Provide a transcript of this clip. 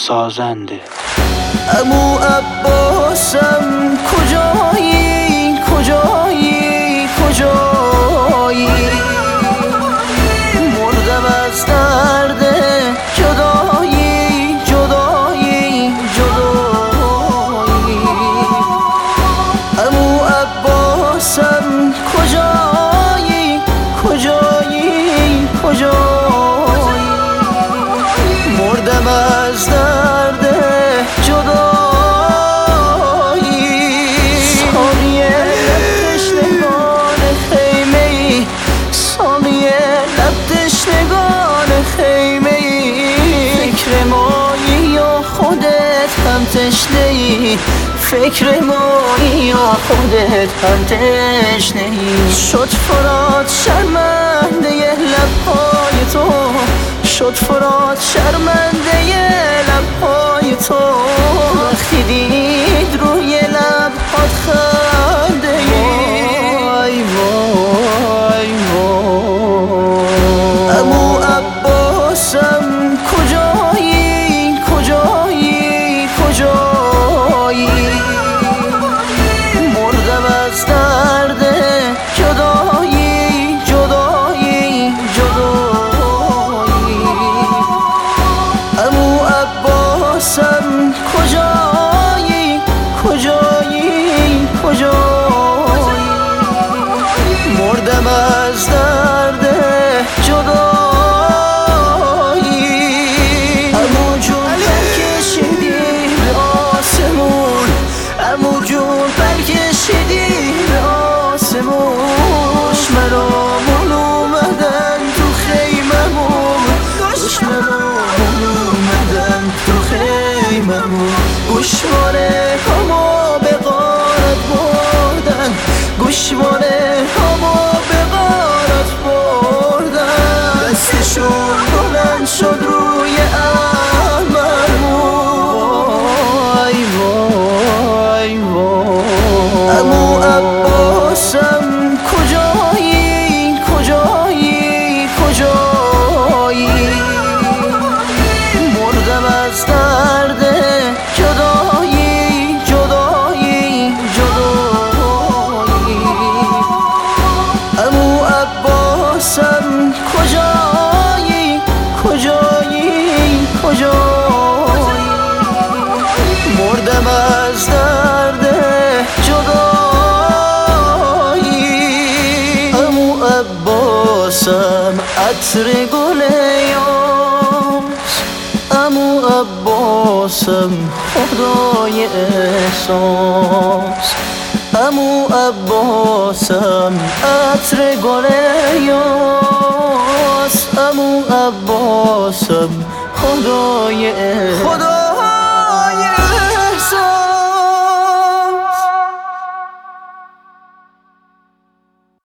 سازنده. عمو عباسم کجایی کجایی کجایی، مردم از درد جدایی جدایی جدایی. عمو عباسم کجایی کجایی کجایی، مردم از درد جدایی. ساقیه لب تشنگان خیمه ای، ساقیه لب تشنگان خیمه ای، فکر مایی یا خودت هم تشنه ای، فکر مایی یا خودت هم تشنه ای. شد فرات شرمنده لبهای تو، شد فرات شرمنده لبهای تو، وقتی دید روی لبهات خنده ای. وای وای وای. عمو عباسم کجایی کجایی کجایی، مردم از درد جدایی جدایی جدایی. عمو عباسم کجایی کجایی کجایی، مردم از درد جدایی. عمو جون برکشیدی به آسمون، عمو جون برکشیدی به آسمون، دشمنامون اومدن تو خیممون، دشمنامون اومدن تو خیممون، گوشواره همو به غارت بردن، گوشواره همو به غارت بردن، دستشون بلند شد روی احمرمون. وای وای وای. عمو عباسم کجایی کجایی کجایی، مردم از درد جدایی جدایی جدایی. عمو عباسم کجایی کجایی کجایی، مردم از درد جدایی. عمو عباسم عطر گل یاس، عمو عباسم خدای احساس، عمو عباسم عطر گل یاس، عمو عباسم خدای احساس.